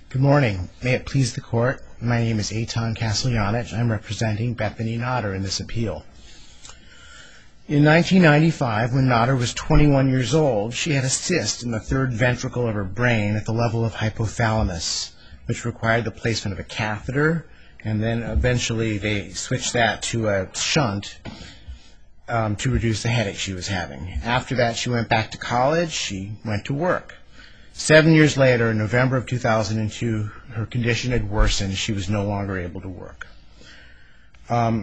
Good morning. May it please the Court, my name is Eitan Kasteljanich. I'm representing Bethany Notter in this appeal. In 1995, when Notter was 21 years old, she had a cyst in the third ventricle of her brain at the level of hypothalamus, which required the placement of a catheter, and then eventually they switched that to a shunt to reduce the headache she was having. After that, she went back to college. She went to work. 7 years later, in November of 2002, her condition had worsened. She was no longer able to work. I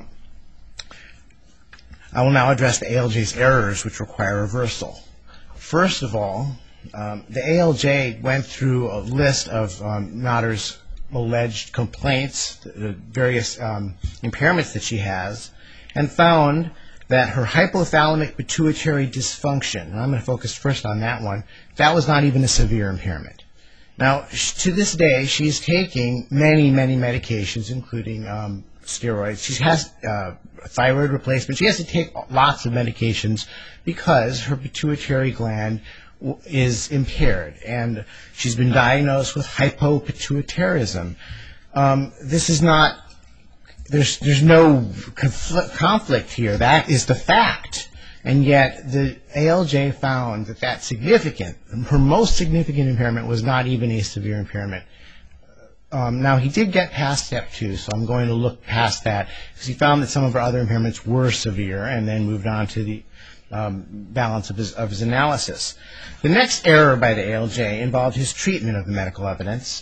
will now address the ALJ's errors which require reversal. First of all, the ALJ went through a list of Notter's alleged complaints, the various impairments that she has, and found that her hypothalamic pituitary dysfunction, and I'm going to focus first on that one, that was not even a severe impairment. Now, to this day, she's taking many, many medications, including steroids. She has thyroid replacement. She has to take lots of medications because her pituitary gland is impaired, and she's been diagnosed with hypopituitarism. This is not, there's no conflict here. That is the fact. And yet the ALJ found that that's significant. Her most significant impairment was not even a severe impairment. Now, he did get past step 2, so I'm going to look past that, because he found that some of her other impairments were severe and then moved on to the balance of his analysis. The next error by the ALJ involved his treatment of the medical evidence.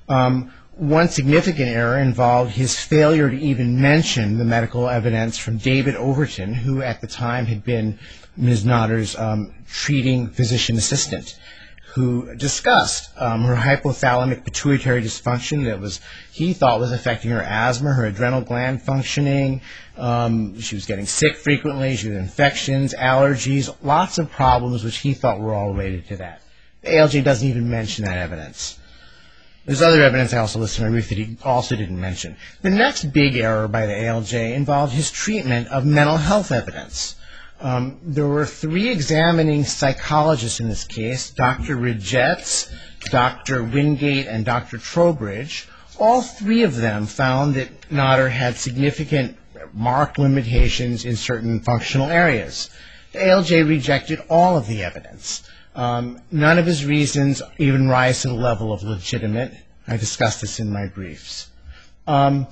One significant error involved his failure to even mention the medical evidence from David Overton, who at the time had been Ms. Notter's treating physician assistant, who discussed her hypothalamic pituitary dysfunction that he thought was affecting her asthma, her adrenal gland functioning. She was getting sick frequently. She had infections, allergies, lots of problems which he thought were all related to that. The ALJ doesn't even mention that evidence. There's other evidence I also listed in my brief that he also didn't mention. The next big error by the ALJ involved his treatment of mental health evidence. There were 3 examining psychologists in this case, Dr. Ridgetts, Dr. Wingate, and Dr. Trowbridge. All 3 of them found that Notter had significant marked limitations in certain functional areas. The ALJ rejected all of the evidence. None of his reasons even rise to the level of legitimate. I discussed this in my briefs. And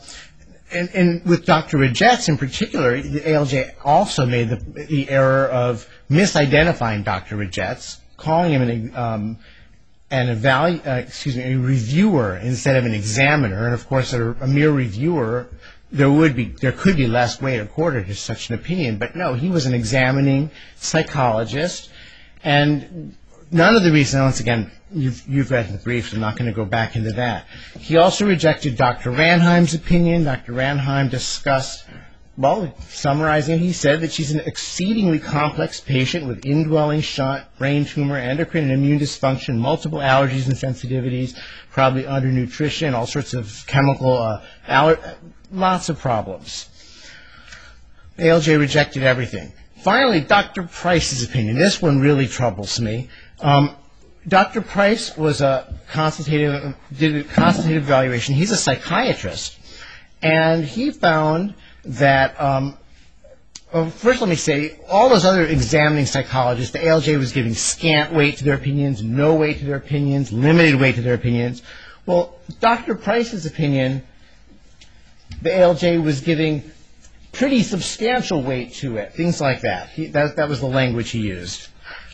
with Dr. Ridgetts in particular, the ALJ also made the error of misidentifying Dr. Ridgetts, calling him a reviewer instead of an examiner. And of course, a mere reviewer, there could be less weight accorded to such an opinion. But no, he was an examining psychologist. And none of the reasons, once again, you've read the briefs, I'm not going to go back into that. He also rejected Dr. Ranheim's opinion. Dr. Ranheim discussed, summarizing, he said that she's an exceedingly complex patient with indwelling shunt, brain tumor, endocrine and immune dysfunction, multiple allergies and sensitivities, probably undernutrition, all sorts of chemical, lots of problems. ALJ rejected everything. Finally, Dr. Price's opinion. This one really troubles me. Dr. Price did a consultative evaluation. He's a psychiatrist. And he found that, first let me say, all those other examining psychologists, the ALJ was giving scant weight to their opinions, no weight to their opinions, limited weight to their opinions. Well, Dr. Price's opinion, the ALJ was giving pretty substantial weight to it, things like that. That was the language he used.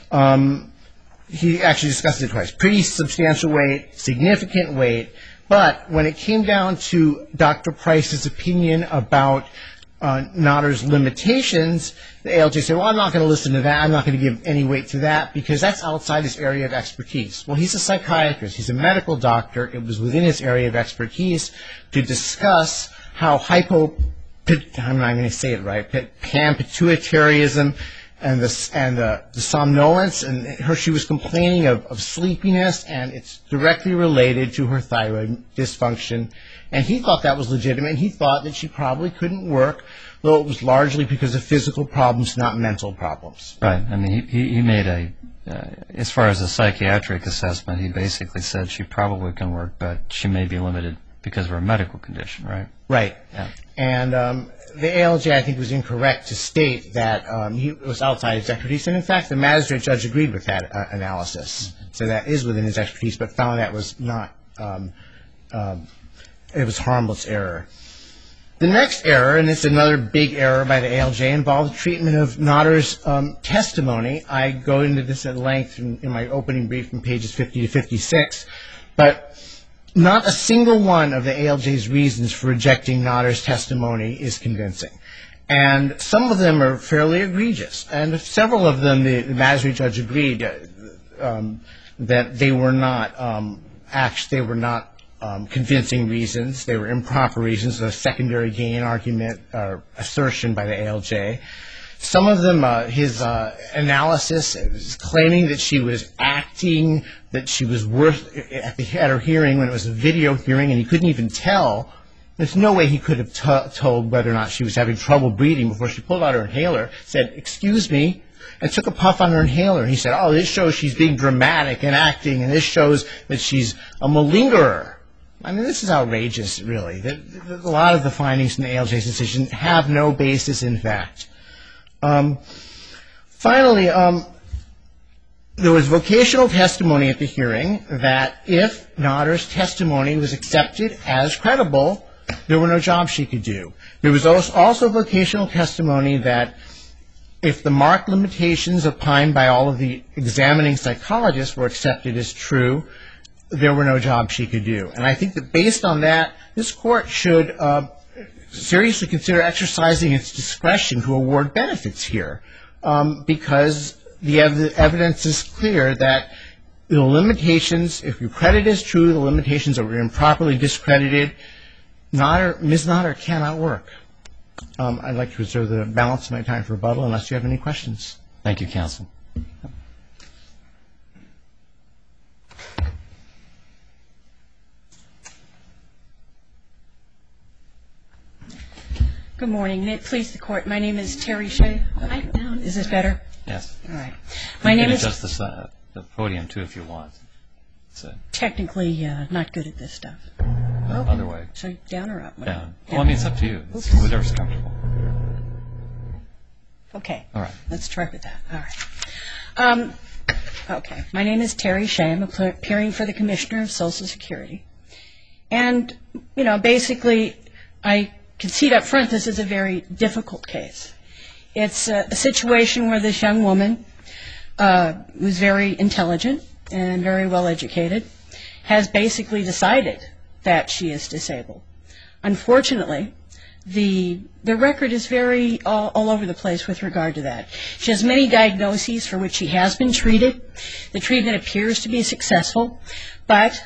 He actually discussed it twice. Pretty substantial weight, significant weight. But when it came down to Dr. Price's opinion about Notter's limitations, the ALJ said, well, I'm not going to listen to that. I'm not going to give any weight to that because that's outside his area of expertise. Well, he's a psychiatrist. He's a medical doctor. It was within his area of expertise to discuss how I'm not going to say it right, panpituitarism and the somnolence, and she was complaining of sleepiness, and it's directly related to her thyroid dysfunction. And he thought that was legitimate. He thought that she probably couldn't work, though it was largely because of physical problems, not mental problems. Right. I mean, he made as far as a psychiatric assessment, he basically said she probably can work, but she may be limited because of her medical condition, right? Right. Yeah. And the ALJ, I think, was incorrect to state that he was outside his expertise. And, in fact, the magistrate judge agreed with that analysis. So that is within his expertise, but found that was not it was harmless error. The next error, and it's another big error by the ALJ, involved the treatment of Notter's testimony. I go into this at length in my opening brief from pages 50 to 56, but not a single one of the ALJ's reasons for rejecting Notter's testimony is convincing. And some of them are fairly egregious. And several of them, the magistrate judge agreed that they were not convincing reasons. They were improper reasons, a secondary gain argument or assertion by the ALJ. Some of them, his analysis is claiming that she was acting, that she was at her hearing when it was a video hearing, and he couldn't even tell. There's no way he could have told whether or not she was having trouble breathing before she pulled out her inhaler, said, "Excuse me," and took a puff on her inhaler. And he said, "Oh, this shows she's being dramatic and acting, and this shows that she's a malingerer." I mean, this is outrageous, really. A lot of the findings in the ALJ's decision have no basis in fact. Finally, there was vocational testimony at the hearing that if Notter's testimony was accepted as credible, there were no jobs she could do. There was also vocational testimony that if the marked limitations opined by all of the examining psychologists were accepted as true, there were no jobs she could do. And I think that based on that, this court should seriously consider exercising its discretion to award benefits here, because the evidence is clear that the limitations, if your credit is true, the limitations are improperly discredited. Ms. Notter cannot work. I'd like to reserve the balance of my time for rebuttal unless you have any questions. Thank you, counsel. Good morning. May it please the court. My name is Terry Shea. Is this better? Yes. All right. You can adjust the podium, too, if you want. Technically not good at this stuff. Other way. So down or up? Down. Well, I mean, it's up to you. It's whatever's comfortable. Okay. All right. Let's try with that. All right. Okay. My name is Terry Shea. I'm appearing for the Commissioner of Social Security. And, basically, I concede up front this is a very difficult case. It's a situation where this young woman, who's very intelligent and very well educated, has basically decided that she is disabled. Unfortunately, the record is very all over the place with regard to that. She has many diagnoses for which she has been treated. The treatment appears to be successful, but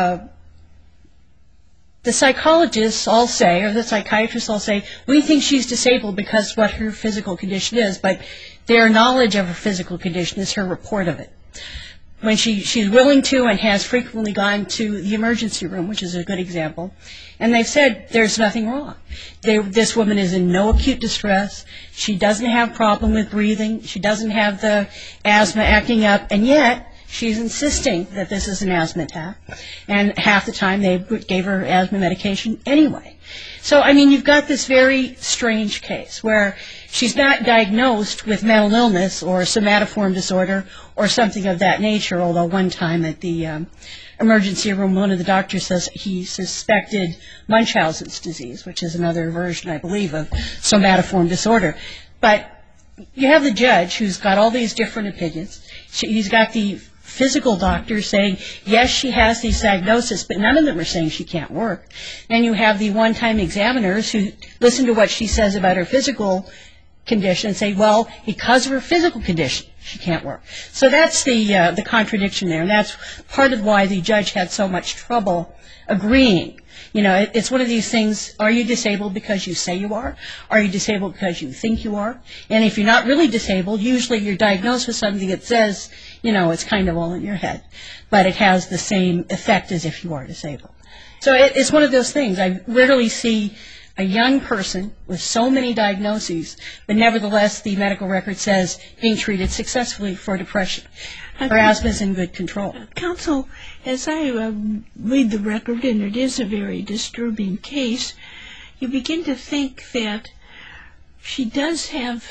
the psychologists all say, or the psychiatrists all say, we think she's disabled because of what her physical condition is, but their knowledge of her physical condition is her report of it. When she's willing to and has frequently gone to the emergency room, which is a good example, and they've said there's nothing wrong. This woman is in no acute distress. She doesn't have problem with breathing. She doesn't have the asthma acting up, and yet she's insisting that this is an asthma attack, and half the time they gave her asthma medication anyway. So, you've got this very strange case where she's not diagnosed with mental illness or somatoform disorder or something of that nature, although one time at the emergency room, one of the doctors says he suspected Munchausen's disease, which is another version, I believe, of somatoform disorder. But you have the judge who's got all these different opinions. He's got the physical doctors saying, yes, she has these diagnoses, but none of them are saying she can't work. And you have the one-time examiners who listen to what she says about her physical condition and say, well, because of her physical condition, she can't work. So that's the contradiction there, and that's part of why the judge had so much trouble agreeing. You know, it's one of these things, are you disabled because you say you are? Are you disabled because you think you are? And if you're not really disabled, usually you're diagnosed with something that says, you know, it's kind of all in your head. But it has the same effect as if you are disabled. So it's one of those things. I rarely see a young person with so many diagnoses, but nevertheless the medical record says being treated successfully for depression. Her asthma is in good control. Counsel, as I read the record, and it is a very disturbing case, you begin to think that she does have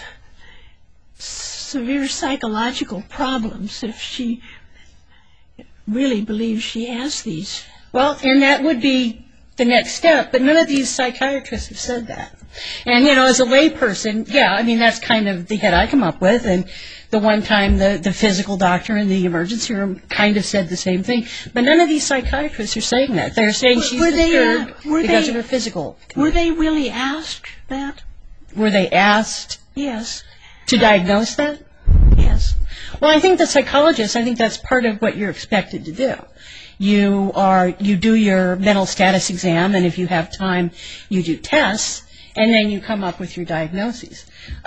severe psychological problems if she really believes she has these. Well, and that would be the next step, but none of these psychiatrists have said that. And, you know, as a layperson, yeah, I mean, that's kind of the head I come up with, and the one time the physical doctor in the emergency room kind of said the same thing. But none of these psychiatrists are saying that. They're saying she's disturbed because of her physical condition. Were they really asked that? Were they asked Yes. to diagnose that? Yes. Well, I think the psychologists, I think that's part of what you're expected to do. You do your mental status exam, and if you have time, you do tests, and then you come up with your diagnoses.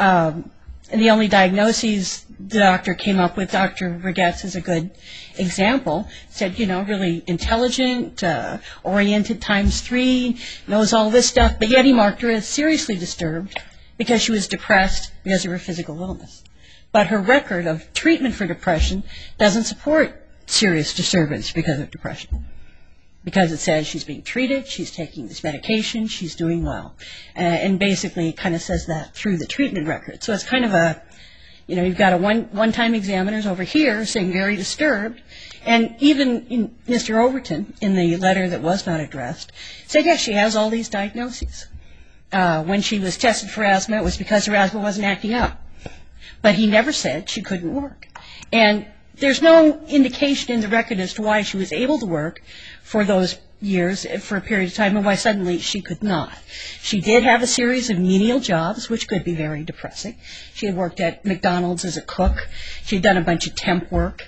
And the only diagnoses the doctor came up with, Dr. Rigetz is a good example, said, you know, really intelligent, oriented ×3, knows all this stuff, but yet he marked her as seriously disturbed because she was depressed because of her physical illness. But her record of treatment for depression doesn't support serious disturbance because of depression. Because it says she's being treated, she's taking this medication, she's doing well. And basically it kind of says that through the treatment record. So it's kind of a, you know, you've got a one-time examiners over here saying very disturbed. And even Mr. Overton, in the letter that was not addressed, said, yes, she has all these diagnoses. When she was tested for asthma, it was because her asthma wasn't acting up. But he never said she couldn't work. And there's no indication in the record as to why she was able to work for those years, for a period of time, and why suddenly she could not. She did have a series of menial jobs, which could be very depressing. She had worked at McDonald's as a cook. She had done a bunch of temp work.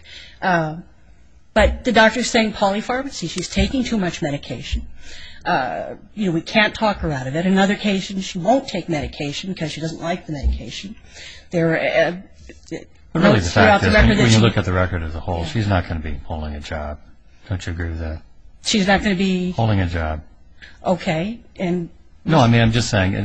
But the doctor's saying polypharmacy. She's taking too much medication. You know, we can't talk her out of it. In other cases, she won't take medication because she doesn't like the medication. There are But really, the fact is, when you look at the record as a whole, she's not going to be holding a job. Don't you agree with that? She's not going to be holding a job. Okay, and no, I mean, I'm just saying.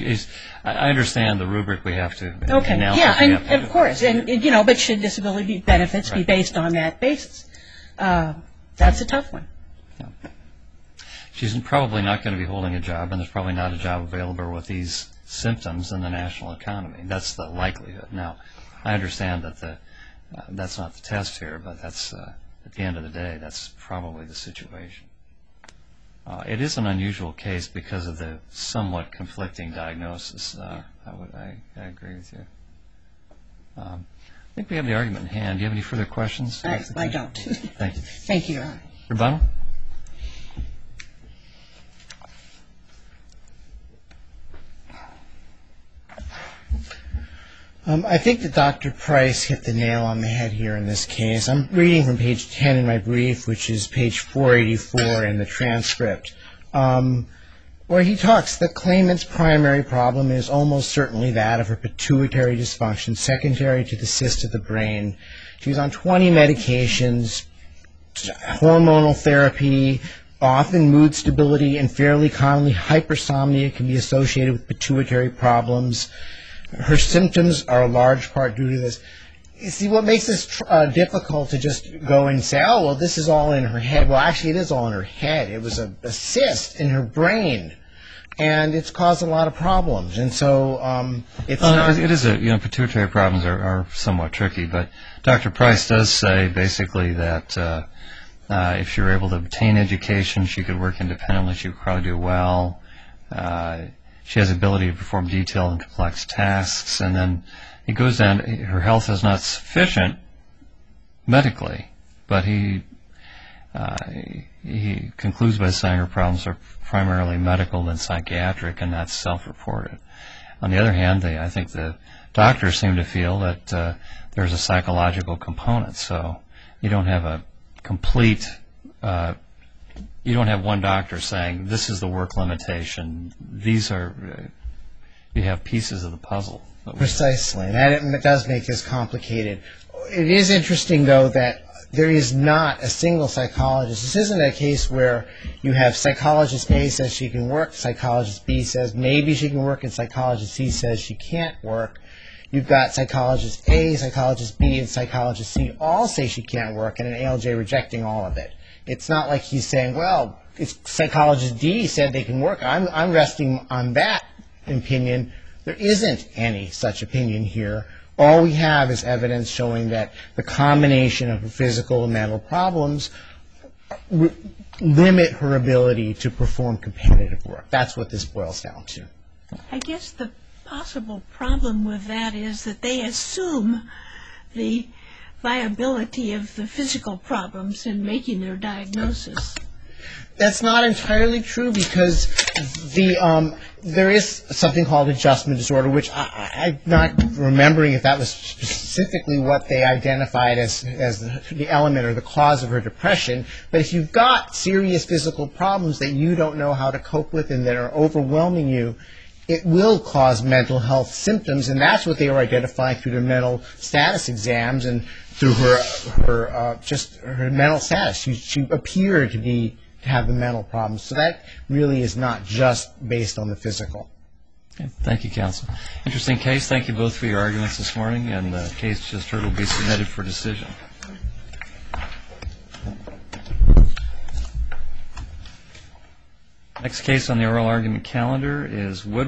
I understand the rubric we have to. Okay, yeah, and of course, and you know, but should disability benefits be based on that basis? That's a tough one. Yeah. She's probably not going to be holding a job, and there's probably not a job available with these symptoms in the national economy. That's the likelihood. Now, I understand that that's not the test here, but that's at the end of the day, that's probably the situation. It is an unusual case because of the somewhat conflicting diagnosis. I agree with you. I think we have the argument in hand. Do you have any further questions? I don't. Thank you. Thank you, Your Honor. Rebuttal? I think that Dr. Price hit the nail on the head here in this case. I'm reading from page 10 in my brief, which is page 484 in the transcript, where he talks, the claimant's primary problem is almost certainly that of her pituitary dysfunction, secondary to the cyst of the brain. She was on 20 medications, hormonal therapy, often mood stability, and fairly commonly hypersomnia can be associated with pituitary problems. Her symptoms are a large part due to this. You see, what makes this difficult to just go and say, oh, well, this is all in her head. Well, actually, it is all in her head. It was a cyst in her brain, and it's caused a lot of problems. And so it's not... It is pituitary problems are somewhat tricky, but Dr. Price does say basically that if she were able to obtain education, she could work independently, she would probably do well. She has the ability to perform detailed and complex tasks, and then it goes down, her health is not sufficient medically, but he concludes by saying her problems are primarily medical than psychiatric, and that's self-reported. On the other hand, I think the doctors seem to feel that there's a psychological component. So you don't have a complete, you don't have one doctor saying this is the work limitation. These are, you have pieces of the puzzle. Precisely, and that does make this complicated. It is interesting, though, that there is not a single psychologist. This isn't a case where you have psychologist A says she can work, psychologist B says maybe she can work, and psychologist C says she can't work. You've got psychologist A, psychologist B, and psychologist C all say she can't work, and an ALJ rejecting all of it. It's not like he's saying, well, it's psychologist D said they can work. I'm resting on that opinion. There isn't any such opinion here. All we have is evidence showing that the combination of physical and mental problems limit her ability to perform competitive work. That's what this boils down to. I guess the possible problem with that is that they assume the viability of the physical problems in making their diagnosis. That's not entirely true, because there is something called adjustment disorder, which I'm not remembering if that was specifically what they identified as the element or the cause of her depression. But if you've got serious physical problems that you don't know how to cope with and that are overwhelming you, it will cause mental health symptoms, and that's what they were identifying through their mental status exams and through her mental status. She appeared to have the mental problems. So that really is not just based on the physical. Okay. Thank you, counsel. Interesting case. Thank you both for your arguments this morning, and the case just heard will be submitted for decision. Next case on the oral argument calendar is Wood.